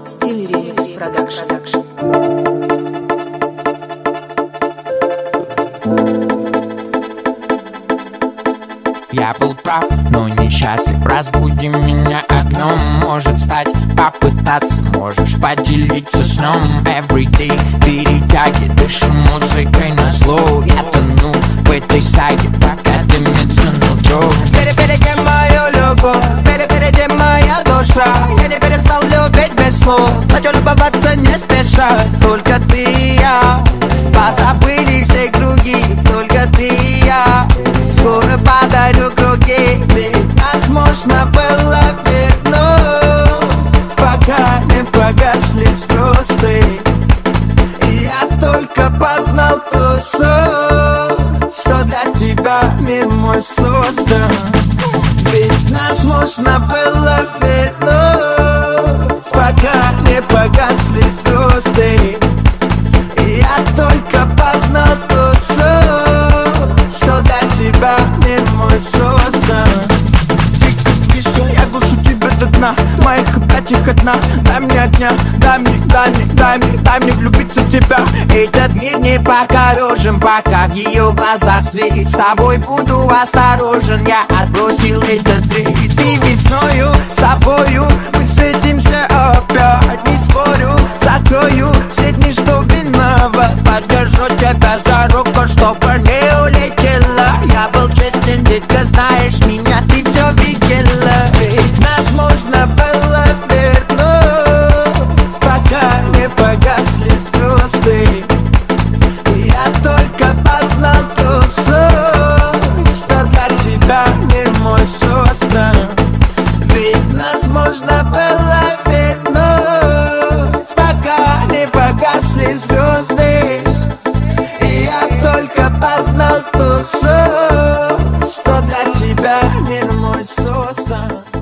Стиль Ремикс Продакшн. Я был прав, но несчастлив. Разбуди меня огнем. Может стать, попытаться. Можешь поделиться сном. Everyday перетяги, дышу музыкой на зло. Я тону в этой саге, пока дымится нутро. Перепереди мою любовь, перепереди моя душа. Я не перестал любить без слов. Хочу любоваться не спеша. Только ты и я. Позабыли все круги. Только ты и я. Скоро подарю круги. Ведь нас можно было вернуть, пока не погасли звезды. И я только познал ту суть, что для тебя мир мой создан. Ведь нас можно было вернуть, пока не погасли звезды. И я только познал ту суть, что для тебя мир мой создан. Ты как вишня, я глушу тебя до дна. Моих объятиях одна. Дай мне огня, дай мне влюбиться в тебя. Этот мир не покорежен, пока в ее глазах свет. С тобой буду осторожен, я отбросил этот бред. Ты весною, с собою мы встретимся опять. Не спорю, закрою все дни, что виноват. Поддержу тебя за руку, чтобы не улетела. Я был честен, детка, знаешь меня, ты все видела. Ведь нас можно было вернуть, пока не погасли звезды. И я только познал ту суть, что для тебя мир мой создан. Ведь нас можно было вернуть, пока не погасли звезды. И я только познал ту суть, что для тебя мир мой создан.